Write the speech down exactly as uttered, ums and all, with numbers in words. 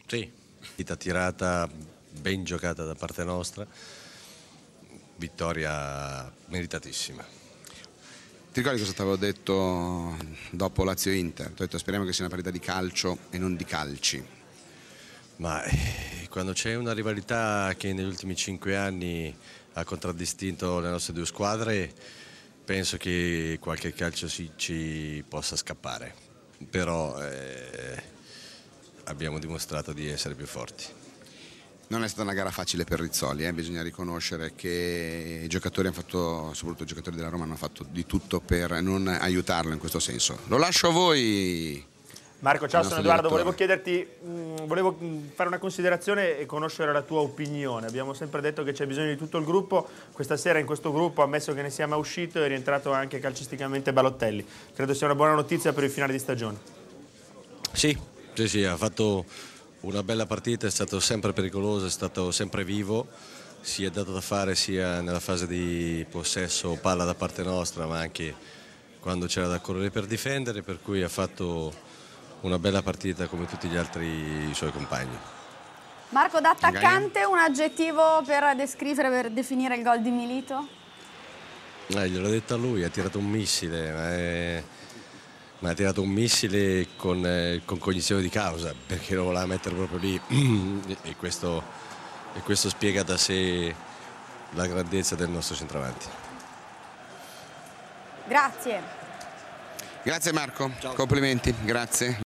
Sì, partita tirata, ben giocata da parte nostra, vittoria meritatissima. Ti ricordi cosa ti avevo detto dopo Lazio-Inter? Ti ho detto speriamo che sia una partita di calcio e non di calci. Ma eh, quando c'è una rivalità che negli ultimi cinque anni ha contraddistinto le nostre due squadre, penso che qualche calcio si, ci possa scappare, però eh, abbiamo dimostrato di essere più forti. Non è stata una gara facile per Rizzoli, eh? Bisogna riconoscere che i giocatori hanno fatto, soprattutto i giocatori della Roma, hanno fatto di tutto per non aiutarlo in questo senso. Lo lascio a voi. Marco, ciao, sono Edoardo. Direttore. Volevo chiederti, mh, volevo fare una considerazione e conoscere la tua opinione. Abbiamo sempre detto che c'è bisogno di tutto il gruppo. Questa sera in questo gruppo, ammesso che ne sia mai uscito, è rientrato anche calcisticamente Balotelli. Credo sia una buona notizia per il finale di stagione. Sì, sì, sì, ha fatto una bella partita, è stato sempre pericoloso, è stato sempre vivo, si è dato da fare sia nella fase di possesso palla da parte nostra, ma anche quando c'era da correre per difendere, per cui ha fatto una bella partita come tutti gli altri suoi compagni. Marco, da attaccante un aggettivo per descrivere, per definire il gol di Milito? Eh, gliel'ho detto a lui, ha tirato un missile, ma, è... ma ha tirato un missile con, eh, con cognizione di causa, perché lo voleva mettere proprio lì e questo, e questo spiega da sé la grandezza del nostro centravanti. Grazie. Grazie Marco, complimenti, grazie.